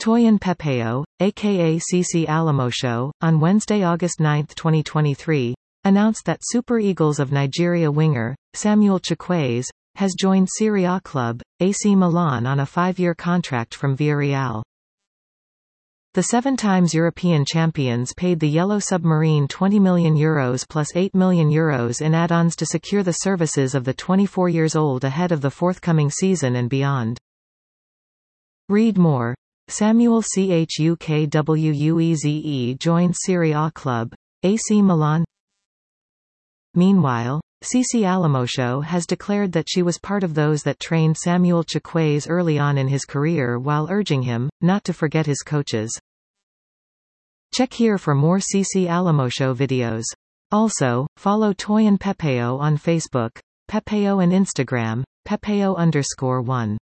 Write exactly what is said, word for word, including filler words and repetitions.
Toyin Pepeo, aka Cici Alamosho, on Wednesday, August ninth, twenty twenty-three, announced that Super Eagles of Nigeria winger, Samuel Chukwueze, has joined Serie A club, A C Milan on a five-year contract from Villarreal. The seven times European champions paid the Yellow Submarine twenty million euros plus eight million euros in add-ons to secure the services of the twenty-four years old ahead of the forthcoming season and beyond. Read more. Samuel Chukwueze joins Serie A club, A C Milan. Meanwhile, Cici Alamosho has declared that she was part of those that trained Samuel Chukwueze early on in his career while urging him not to forget his coaches. Check here for more Cici Alamosho videos. Also, follow Toyin Pepeo on Facebook, Pepeo and Instagram, Pepeo underscore one.